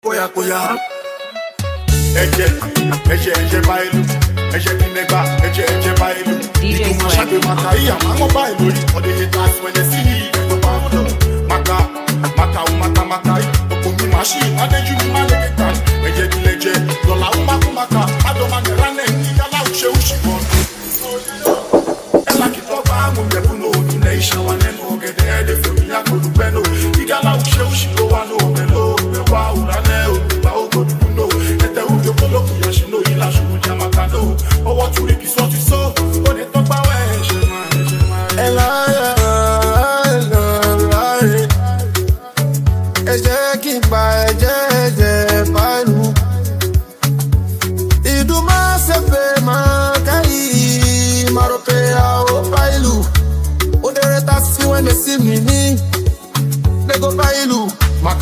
Koya koya, eje bailu, eje kineba, eje bailu. DJ Itu masha de makai, amango bailu. For the haters when they see, they go bailu. Maka makai. Okumi mashi, adeju mi maleketan. Eje dileje, dola maka. Adoma nerane, igala uche ushibon. Ela kitoba, munge puno, nation wane no gede ede femi yako lupeno. Igala uche ushibo wano melo. Wa urane o ba o go duno ete u yo kolo ku yo shino ila shubu jamakano o wa turi ki so ti so o de to pa we ela eje ki ba eje bailu iduma se fe ma kai marope a o bailu o de reta si when they see me ni they go bailu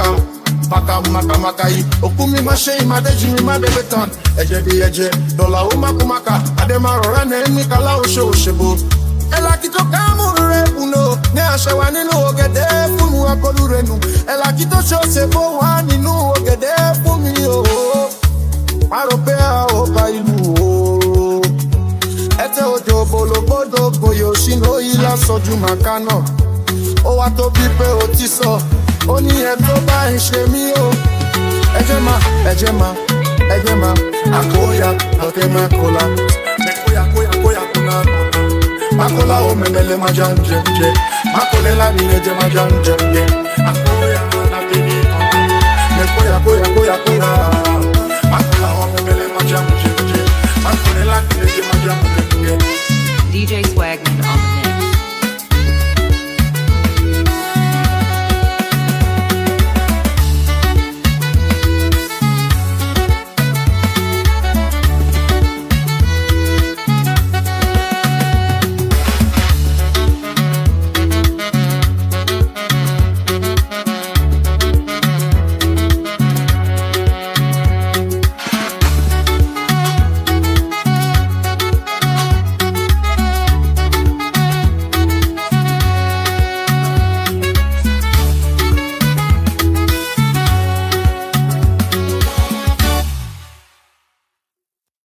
Makai, okumi mashe imadeji mi madebetan. Eje bi eje, dola maka. Adema rorane mi kala oshebo. Ela kito kamu rebuno, ne ashewa ninu ogede funu akolurenu. Ela kito shosebo wa ninu ogede fumi o. Maropea o bailu o. Ete ojo bolo bodo goyo shino ila soju makano. O wa to bi pe o ti so. Oni eto ba nse mi o eje ma akoya akema kola koya kuna makola o memele majanje makole la ni eje majanje akoya na bini koya kuna